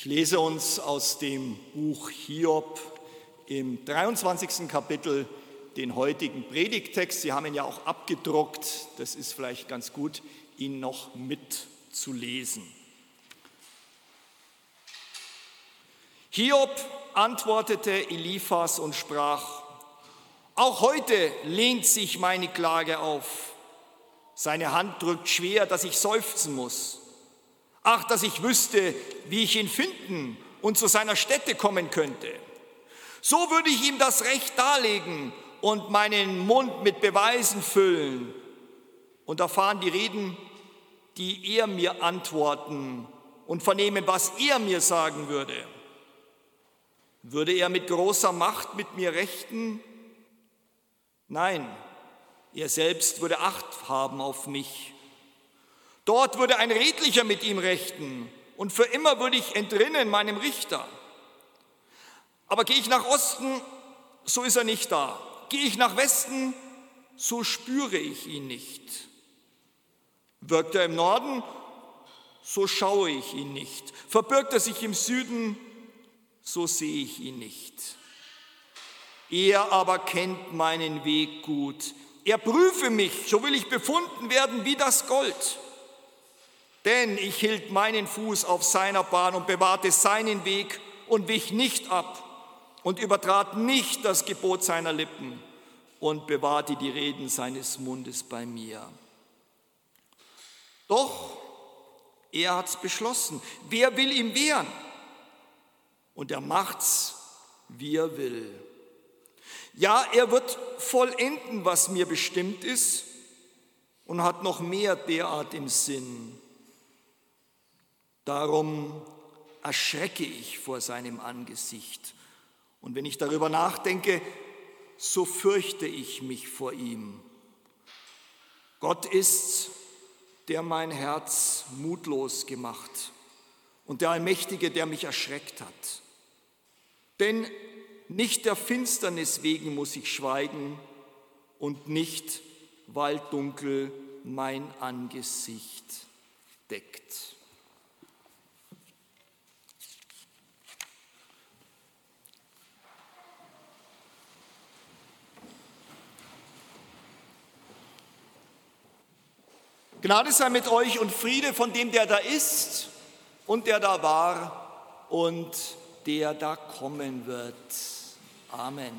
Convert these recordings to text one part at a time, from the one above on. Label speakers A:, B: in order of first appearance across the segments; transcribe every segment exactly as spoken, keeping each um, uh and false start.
A: Ich lese uns aus dem Buch Hiob im dreiundzwanzigsten Kapitel den heutigen Predigttext. Sie haben ihn ja auch abgedruckt. Das ist vielleicht ganz gut, ihn noch mitzulesen. Hiob antwortete Eliphas und sprach: Auch heute lehnt sich meine Klage auf. Seine Hand drückt schwer, dass ich seufzen muss. Ach, dass ich wüsste, wie ich ihn finden und zu seiner Stätte kommen könnte. So würde ich ihm das Recht darlegen und meinen Mund mit Beweisen füllen und erfahren die Reden, die er mir antworten und vernehmen, was er mir sagen würde. Würde er mit großer Macht mit mir rechten? Nein, er selbst würde Acht haben auf mich. Dort würde ein Redlicher mit ihm rechten und für immer würde ich entrinnen meinem Richter. Aber gehe ich nach Osten, so ist er nicht da. Gehe ich nach Westen, so spüre ich ihn nicht. Wirkt er im Norden, so schaue ich ihn nicht. Verbirgt er sich im Süden, so sehe ich ihn nicht. Er aber kennt meinen Weg gut. Er prüfe mich, so will ich befunden werden wie das Gold. Denn ich hielt meinen Fuß auf seiner Bahn und bewahrte seinen Weg und wich nicht ab und übertrat nicht das Gebot seiner Lippen und bewahrte die Reden seines Mundes bei mir. Doch er hat's beschlossen. Wer will ihm wehren? Und er macht's, wie er will. Ja, er wird vollenden, was mir bestimmt ist und hat noch mehr derart im Sinn. Darum erschrecke ich vor seinem Angesicht. Und wenn ich darüber nachdenke, so fürchte ich mich vor ihm. Gott ist's, der mein Herz mutlos gemacht und der Allmächtige, der mich erschreckt hat. Denn nicht der Finsternis wegen muss ich schweigen und nicht, weil dunkel mein Angesicht deckt. Gnade sei mit euch und Friede von dem, der da ist und der da war und der da kommen wird. Amen.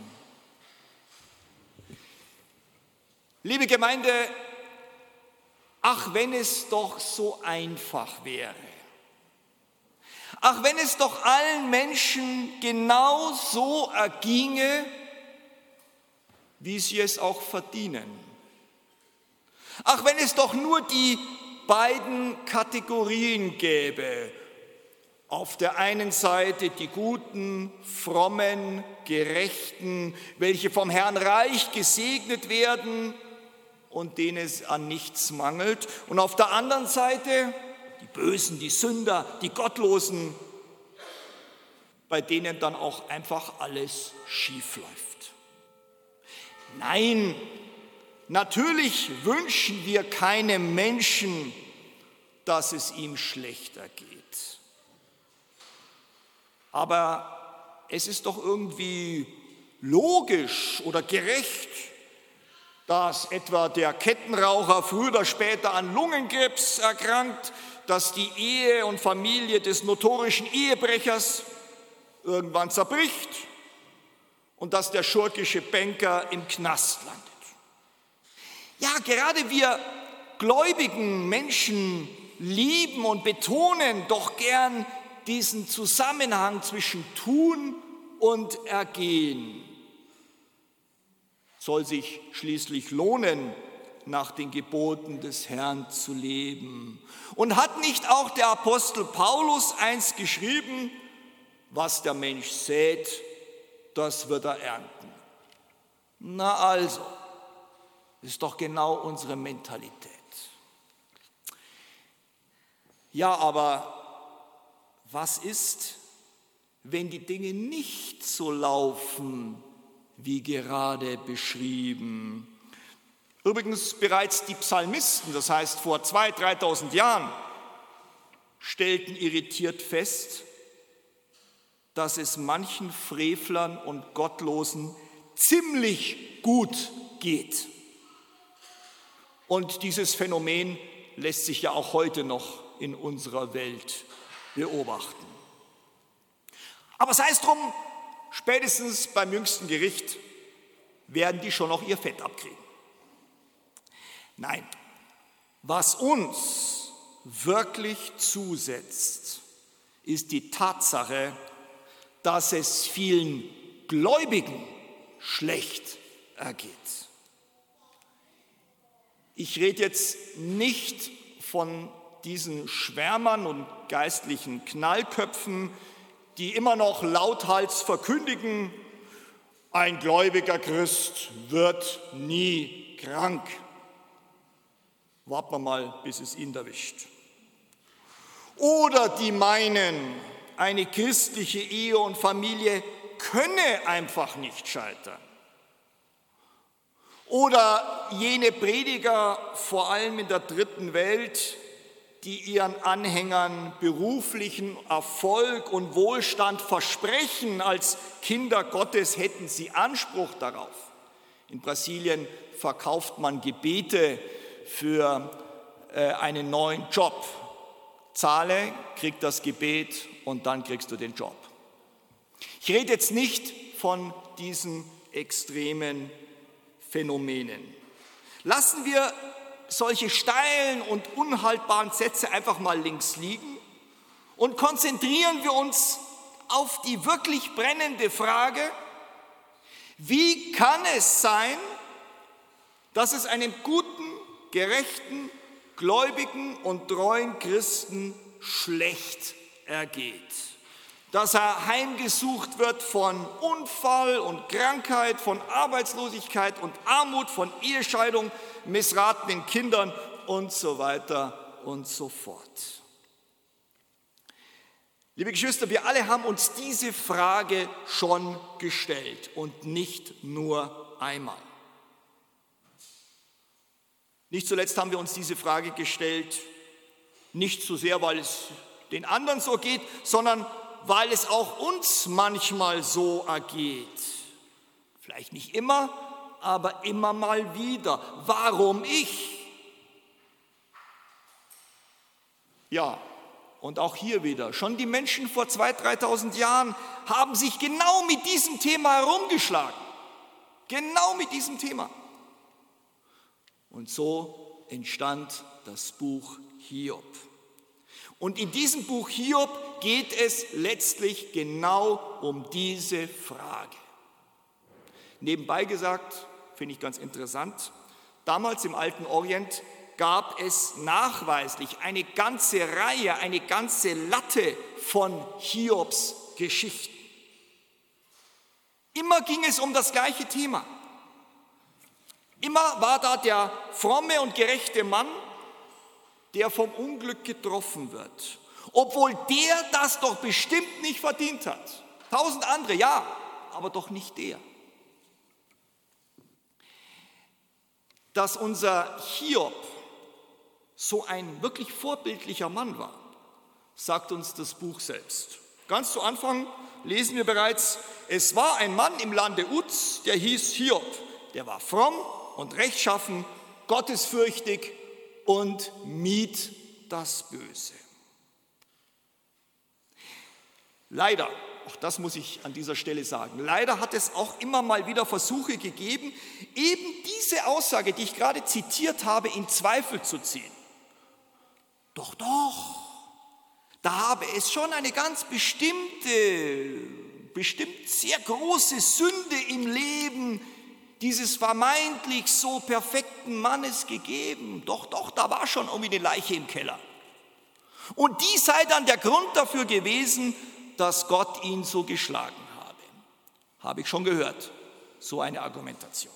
A: Liebe Gemeinde, ach, wenn es doch so einfach wäre. Ach, wenn es doch allen Menschen genau so erginge, wie sie es auch verdienen. Ach, wenn es doch nur die beiden Kategorien gäbe. Auf der einen Seite die Guten, Frommen, Gerechten, welche vom Herrn reich gesegnet werden und denen es an nichts mangelt. Und auf der anderen Seite die Bösen, die Sünder, die Gottlosen, bei denen dann auch einfach alles schief läuft. Nein, natürlich wünschen wir keinem Menschen, dass es ihm schlechter geht. Aber es ist doch irgendwie logisch oder gerecht, dass etwa der Kettenraucher früher oder später an Lungenkrebs erkrankt, dass die Ehe und Familie des notorischen Ehebrechers irgendwann zerbricht und dass der schurkische Banker im Knast landet. Ja, gerade wir gläubigen Menschen lieben und betonen doch gern diesen Zusammenhang zwischen Tun und Ergehen. Soll sich schließlich lohnen, nach den Geboten des Herrn zu leben. Und hat nicht auch der Apostel Paulus einst geschrieben, was der Mensch sät, das wird er ernten. Na also, ist doch genau unsere Mentalität. Ja, aber was ist, wenn die Dinge nicht so laufen, wie gerade beschrieben? Übrigens bereits die Psalmisten, das heißt vor zweitausend, dreitausend Jahren, stellten irritiert fest, dass es manchen Frevlern und Gottlosen ziemlich gut geht. Und dieses Phänomen lässt sich ja auch heute noch in unserer Welt beobachten. Aber sei es drum, spätestens beim jüngsten Gericht werden die schon noch ihr Fett abkriegen. Nein, was uns wirklich zusetzt, ist die Tatsache, dass es vielen Gläubigen schlecht ergeht. Ich rede jetzt nicht von diesen Schwärmern und geistlichen Knallköpfen, die immer noch lauthals verkündigen, ein gläubiger Christ wird nie krank. Warten wir mal, bis es ihn erwischt. Oder die meinen, eine christliche Ehe und Familie könne einfach nicht scheitern. Oder jene Prediger, vor allem in der dritten Welt, die ihren Anhängern beruflichen Erfolg und Wohlstand versprechen, als Kinder Gottes hätten sie Anspruch darauf. In Brasilien verkauft man Gebete für äh, einen neuen Job. Zahle, krieg das Gebet und dann kriegst du den Job. Ich rede jetzt nicht von diesen extremen Phänomenen. Lassen wir solche steilen und unhaltbaren Sätze einfach mal links liegen und konzentrieren wir uns auf die wirklich brennende Frage, wie kann es sein, dass es einem guten, gerechten, gläubigen und treuen Christen schlecht ergeht, dass er heimgesucht wird von Unfall und Krankheit, von Arbeitslosigkeit und Armut, von Ehescheidung, missratenen Kindern und so weiter und so fort. Liebe Geschwister, wir alle haben uns diese Frage schon gestellt und nicht nur einmal. Nicht zuletzt haben wir uns diese Frage gestellt, nicht so sehr, weil es den anderen so geht, sondern weil es auch uns manchmal so ergeht. Vielleicht nicht immer, aber immer mal wieder. Warum ich? Ja, und auch hier wieder. Schon die Menschen vor zweitausend, dreitausend Jahren haben sich genau mit diesem Thema herumgeschlagen. Genau mit diesem Thema. Und so entstand das Buch Hiob. Und in diesem Buch Hiob geht es letztlich genau um diese Frage. Nebenbei gesagt, finde ich ganz interessant, damals im Alten Orient gab es nachweislich eine ganze Reihe, eine ganze Latte von Hiobs Geschichten. Immer ging es um das gleiche Thema. Immer war da der fromme und gerechte Mann, der vom Unglück getroffen wird, obwohl der das doch bestimmt nicht verdient hat. Tausend andere, ja, aber doch nicht der. Dass unser Hiob so ein wirklich vorbildlicher Mann war, sagt uns das Buch selbst. Ganz zu Anfang lesen wir bereits, es war ein Mann im Lande Uz, der hieß Hiob, der war fromm und rechtschaffen, gottesfürchtig und mied das Böse. Leider, auch das muss ich an dieser Stelle sagen, leider hat es auch immer mal wieder Versuche gegeben, eben diese Aussage, die ich gerade zitiert habe, in Zweifel zu ziehen. Doch, doch, da habe es schon eine ganz bestimmte, bestimmt sehr große Sünde im Leben dieses vermeintlich so perfekten Mannes gegeben. Doch, doch, da war schon irgendwie eine Leiche im Keller. Und die sei dann der Grund dafür gewesen, dass Gott ihn so geschlagen habe. Habe ich schon gehört, so eine Argumentation.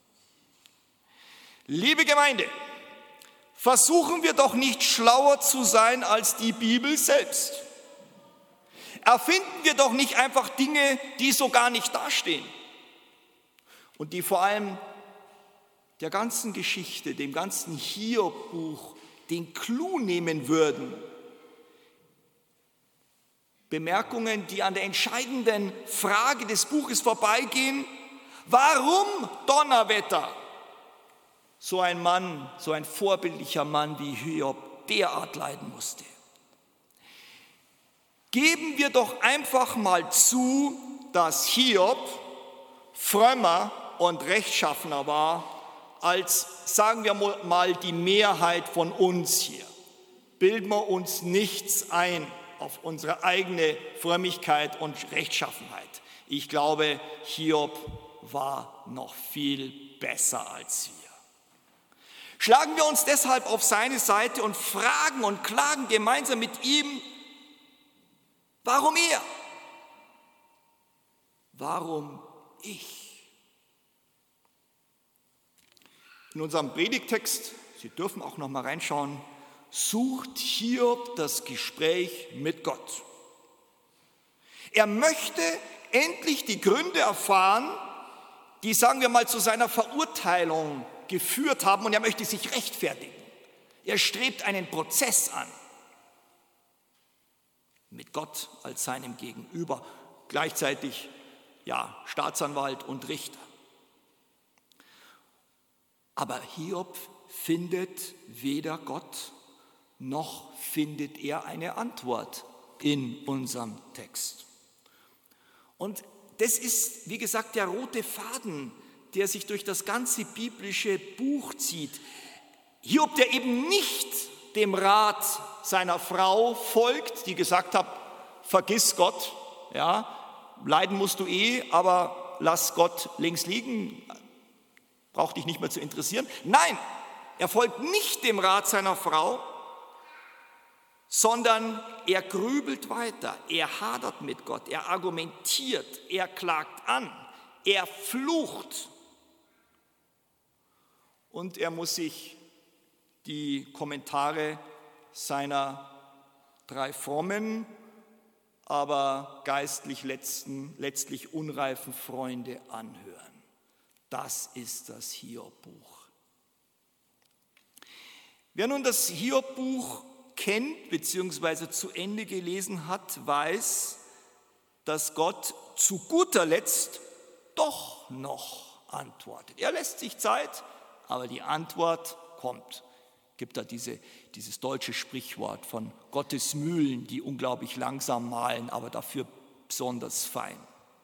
A: Liebe Gemeinde, versuchen wir doch nicht schlauer zu sein als die Bibel selbst. Erfinden wir doch nicht einfach Dinge, die so gar nicht dastehen. Und die vor allem der ganzen Geschichte, dem ganzen Hiob-Buch den Clou nehmen würden. Bemerkungen, die an der entscheidenden Frage des Buches vorbeigehen. Warum Donnerwetter so ein Mann, so ein vorbildlicher Mann wie Hiob derart leiden musste? Geben wir doch einfach mal zu, dass Hiob frömmer und rechtschaffener war als, sagen wir mal, die Mehrheit von uns hier. Bilden wir uns nichts ein auf unsere eigene Frömmigkeit und Rechtschaffenheit. Ich glaube, Hiob war noch viel besser als wir. Schlagen wir uns deshalb auf seine Seite und fragen und klagen gemeinsam mit ihm, warum er? Warum ich? In unserem Predigttext, Sie dürfen auch noch mal reinschauen, sucht Hiob das Gespräch mit Gott. Er möchte endlich die Gründe erfahren, die, sagen wir mal, zu seiner Verurteilung geführt haben, und er möchte sich rechtfertigen. Er strebt einen Prozess an mit Gott als seinem Gegenüber, gleichzeitig ja, Staatsanwalt und Richter. Aber Hiob findet weder Gott, noch findet er eine Antwort in unserem Text. Und das ist, wie gesagt, der rote Faden, der sich durch das ganze biblische Buch zieht. Hiob, der eben nicht dem Rat seiner Frau folgt, die gesagt hat, vergiss Gott, ja, leiden musst du eh, aber lass Gott links liegen, braucht dich nicht mehr zu interessieren. Nein, er folgt nicht dem Rat seiner Frau, sondern er grübelt weiter, er hadert mit Gott, er argumentiert, er klagt an, er flucht. Und er muss sich die Kommentare seiner drei frommen, aber geistlich letzten, letztlich unreifen Freunde anhören. Das ist das Hiob-Buch. Wer nun das Hiob-Buch kennt bzw. zu Ende gelesen hat, weiß, dass Gott zu guter Letzt doch noch antwortet. Er lässt sich Zeit, aber die Antwort kommt. Es gibt da diese, dieses deutsche Sprichwort von Gottes Mühlen, die unglaublich langsam mahlen, aber dafür besonders fein.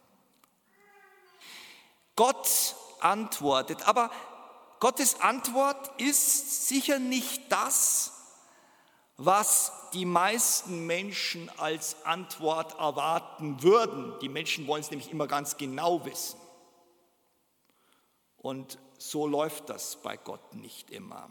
A: Gott antwortet, aber Gottes Antwort ist sicher nicht das, was die meisten Menschen als Antwort erwarten würden. Die Menschen wollen es nämlich immer ganz genau wissen. Und so läuft das bei Gott nicht immer.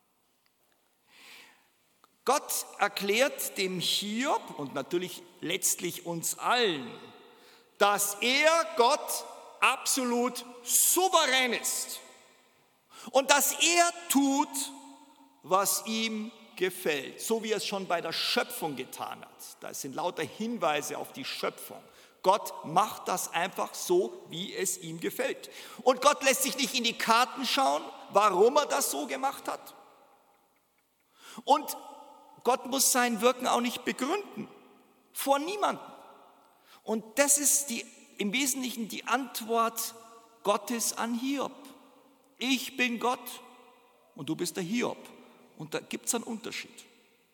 A: Gott erklärt dem Hiob und natürlich letztlich uns allen, dass er, Gott, absolut souverän ist und dass er tut, was ihm gefällt, so wie er es schon bei der Schöpfung getan hat. Da sind lauter Hinweise auf die Schöpfung. Gott macht das einfach so, wie es ihm gefällt. Und Gott lässt sich nicht in die Karten schauen, warum er das so gemacht hat. Und Gott muss sein Wirken auch nicht begründen, vor niemandem. Und das ist die, im Wesentlichen die Antwort Gottes an Hiob. Ich bin Gott und du bist der Hiob. Und da gibt es einen Unterschied.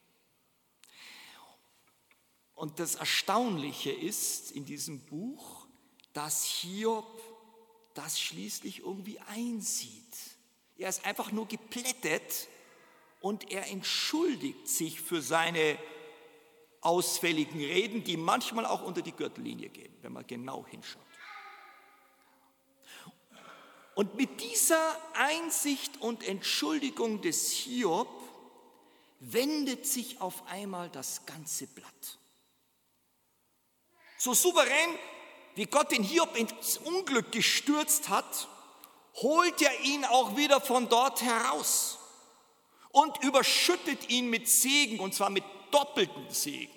A: Und das Erstaunliche ist in diesem Buch, dass Hiob das schließlich irgendwie einsieht. Er ist einfach nur geplättet und er entschuldigt sich für seine ausfälligen Reden, die manchmal auch unter die Gürtellinie gehen, wenn man genau hinschaut. Und mit dieser Einsicht und Entschuldigung des Hiob wendet sich auf einmal das ganze Blatt. So souverän, wie Gott den Hiob ins Unglück gestürzt hat, holt er ihn auch wieder von dort heraus und überschüttet ihn mit Segen, und zwar mit doppeltem Segen.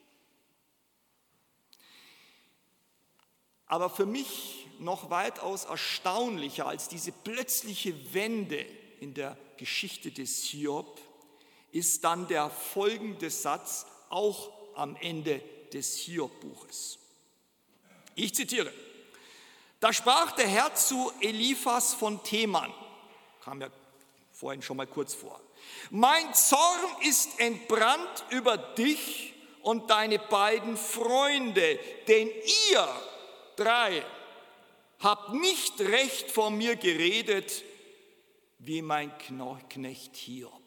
A: Aber für mich noch weitaus erstaunlicher als diese plötzliche Wende in der Geschichte des Hiob ist dann der folgende Satz, auch am Ende des Hiob-Buches. Ich zitiere: Da sprach der Herr zu Eliphas von Teman, kam ja vorhin schon mal kurz vor: Mein Zorn ist entbrannt über dich und deine beiden Freunde, denn ihr drei habt nicht recht von mir geredet, wie mein Knecht Hiob.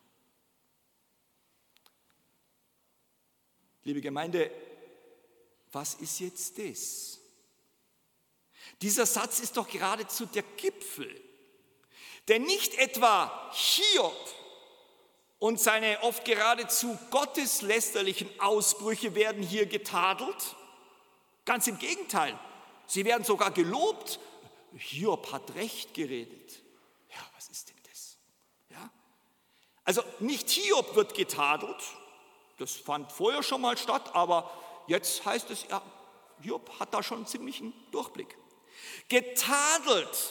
A: Liebe Gemeinde, was ist jetzt das? Dieser Satz ist doch geradezu der Gipfel. Denn nicht etwa Hiob und seine oft geradezu gotteslästerlichen Ausbrüche werden hier getadelt. Ganz im Gegenteil, sie werden sogar gelobt. Hiob hat recht geredet. Ja, was ist denn das? Ja? Also nicht Hiob wird getadelt, das fand vorher schon mal statt, aber jetzt heißt es, ja, Hiob hat da schon einen ziemlichen Durchblick. Getadelt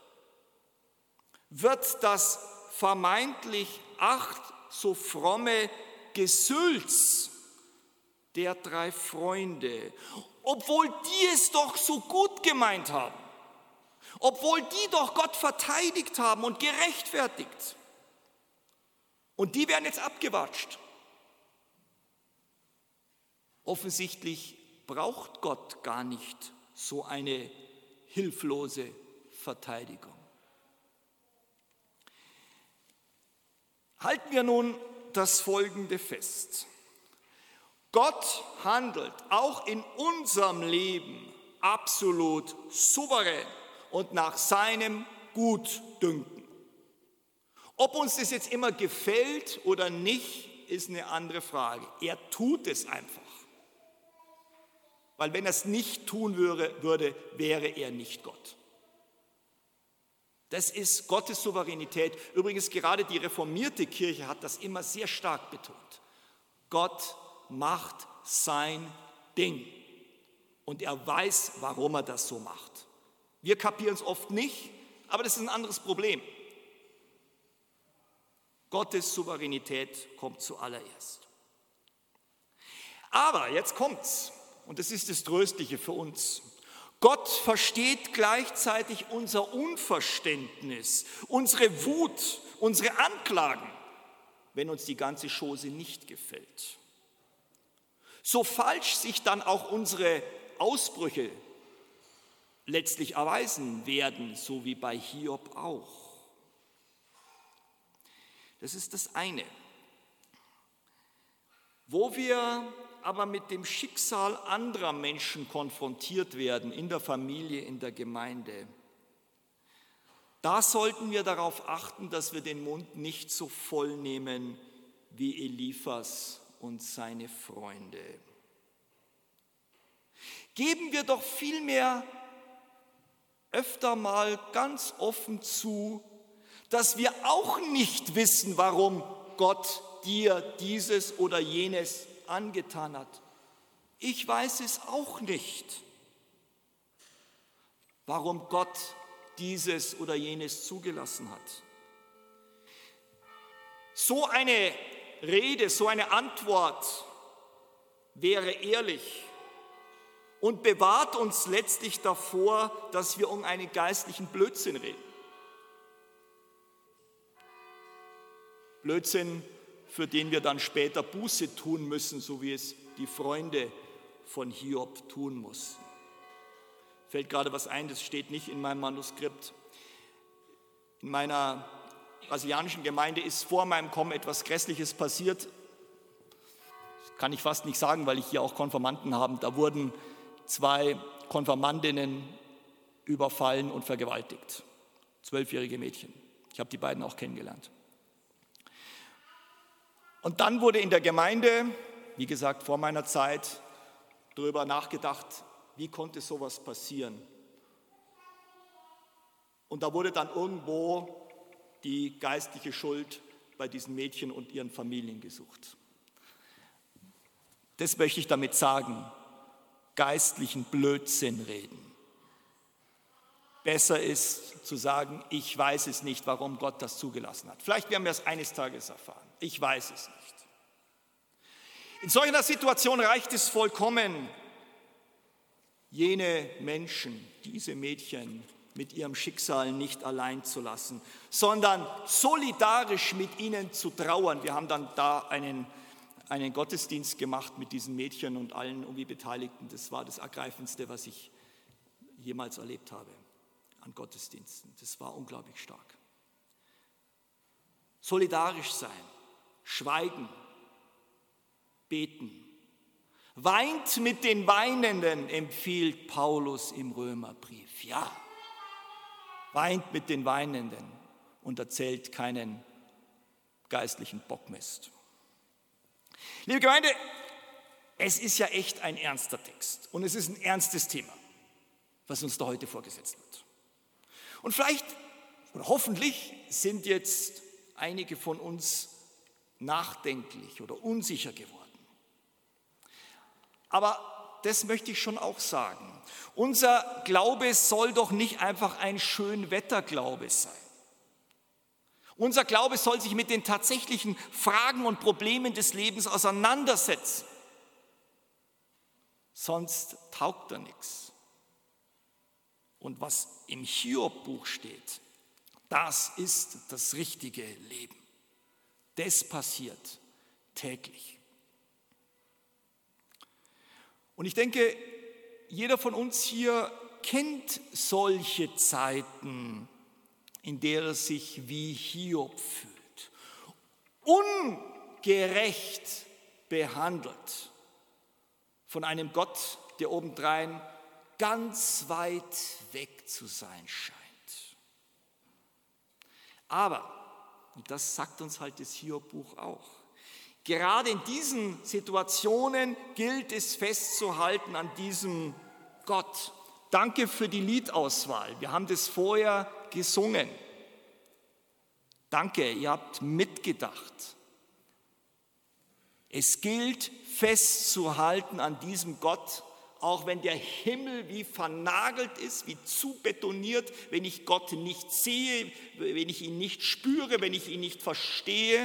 A: wird das vermeintlich ach so fromme Gesülz der drei Freunde, obwohl die es doch so gut gemeint haben, obwohl die doch Gott verteidigt haben und gerechtfertigt. Und die werden jetzt abgewatscht. Offensichtlich braucht Gott gar nicht so eine hilflose Verteidigung. Halten wir nun das Folgende fest: Gott handelt auch in unserem Leben absolut souverän und nach seinem Gutdünken. Ob uns das jetzt immer gefällt oder nicht, ist eine andere Frage. Er tut es einfach. Weil wenn er es nicht tun würde, würde, wäre er nicht Gott. Das ist Gottes Souveränität. Übrigens, gerade die reformierte Kirche hat das immer sehr stark betont. Gott macht sein Ding. Und er weiß, warum er das so macht. Wir kapieren es oft nicht, aber das ist ein anderes Problem. Gottes Souveränität kommt zuallererst. Aber jetzt kommt's. Und das ist das Tröstliche für uns. Gott versteht gleichzeitig unser Unverständnis, unsere Wut, unsere Anklagen, wenn uns die ganze Chose nicht gefällt. So falsch sich dann auch unsere Ausbrüche letztlich erweisen werden, so wie bei Hiob auch. Das ist das eine. Wo wir aber mit dem Schicksal anderer Menschen konfrontiert werden, in der Familie, in der Gemeinde, da sollten wir darauf achten, dass wir den Mund nicht so voll nehmen wie Eliphas und seine Freunde. Geben wir doch vielmehr öfter mal ganz offen zu, dass wir auch nicht wissen, warum Gott dir dieses oder jenes angetan hat. Ich weiß es auch nicht, warum Gott dieses oder jenes zugelassen hat. So eine Rede, so eine Antwort wäre ehrlich und bewahrt uns letztlich davor, dass wir um einen geistlichen Blödsinn reden. Blödsinn, für den wir dann später Buße tun müssen, so wie es die Freunde von Hiob tun mussten. Fällt gerade was ein, das steht nicht in meinem Manuskript. In meiner brasilianischen Gemeinde ist vor meinem Kommen etwas Grässliches passiert. Das kann ich fast nicht sagen, weil ich hier auch Konfirmanden habe. Da wurden zwei Konfirmandinnen überfallen und vergewaltigt. Zwölfjährige Mädchen. Ich habe die beiden auch kennengelernt. Und dann wurde in der Gemeinde, wie gesagt vor meiner Zeit, darüber nachgedacht, wie konnte sowas passieren. Und da wurde dann irgendwo die geistliche Schuld bei diesen Mädchen und ihren Familien gesucht. Das möchte ich damit sagen, geistlichen Blödsinn reden. Besser ist zu sagen, ich weiß es nicht, warum Gott das zugelassen hat. Vielleicht werden wir es eines Tages erfahren. Ich weiß es nicht. In solcher Situation reicht es vollkommen, jene Menschen, diese Mädchen mit ihrem Schicksal nicht allein zu lassen, sondern solidarisch mit ihnen zu trauern. Wir haben dann da einen, einen Gottesdienst gemacht mit diesen Mädchen und allen irgendwie Beteiligten. Das war das Ergreifendste, was ich jemals erlebt habe an Gottesdiensten. Das war unglaublich stark. Solidarisch sein, schweigen, beten. Weint mit den Weinenden, empfiehlt Paulus im Römerbrief. Ja, weint mit den Weinenden und erzählt keinen geistlichen Bockmist. Liebe Gemeinde, es ist ja echt ein ernster Text und es ist ein ernstes Thema, was uns da heute vorgesetzt wird. Und vielleicht oder hoffentlich sind jetzt einige von uns nachdenklich oder unsicher geworden. Aber das möchte ich schon auch sagen. Unser Glaube soll doch nicht einfach ein Schönwetterglaube sein. Unser Glaube soll sich mit den tatsächlichen Fragen und Problemen des Lebens auseinandersetzen. Sonst taugt er nichts. Und was im Hiob-Buch steht, das ist das richtige Leben. Das passiert täglich. Und ich denke, jeder von uns hier kennt solche Zeiten, in der er sich wie Hiob fühlt. Ungerecht behandelt von einem Gott, der obendrein ganz weit weg zu sein scheint. Aber, und das sagt uns halt das Hiob-Buch auch, gerade in diesen Situationen gilt es festzuhalten an diesem Gott. Danke für die Liedauswahl. Wir haben das vorher gesungen. Danke, ihr habt mitgedacht. Es gilt festzuhalten an diesem Gott, auch wenn der Himmel wie vernagelt ist, wie zu betoniert, wenn ich Gott nicht sehe, wenn ich ihn nicht spüre, wenn ich ihn nicht verstehe,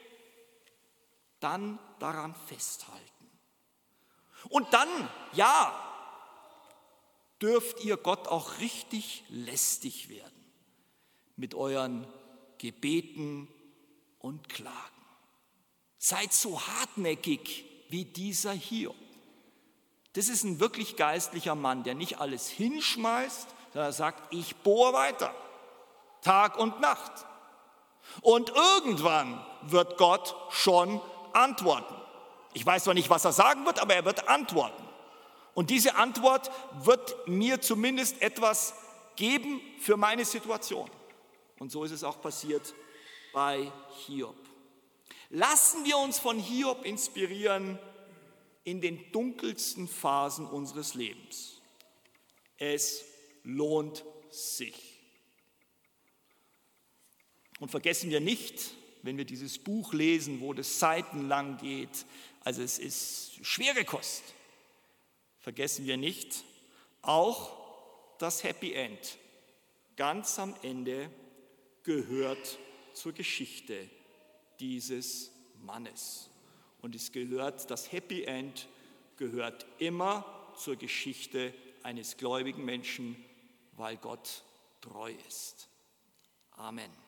A: dann daran festhalten. Und dann, ja, dürft ihr Gott auch richtig lästig werden mit euren Gebeten und Klagen. Seid so hartnäckig wie dieser Hiob. Das ist ein wirklich geistlicher Mann, der nicht alles hinschmeißt, sondern sagt, ich bohre weiter, Tag und Nacht. Und irgendwann wird Gott schon antworten. Ich weiß zwar nicht, was er sagen wird, aber er wird antworten. Und diese Antwort wird mir zumindest etwas geben für meine Situation. Und so ist es auch passiert bei Hiob. Lassen wir uns von Hiob inspirieren in den dunkelsten Phasen unseres Lebens. Es lohnt sich. Und vergessen wir nicht, wenn wir dieses Buch lesen, wo das seitenlang geht, also es ist schwere Kost, vergessen wir nicht, auch das Happy End ganz am Ende gehört zur Geschichte dieses Mannes. Und es gehört, das Happy End gehört immer zur Geschichte eines gläubigen Menschen, weil Gott treu ist. Amen.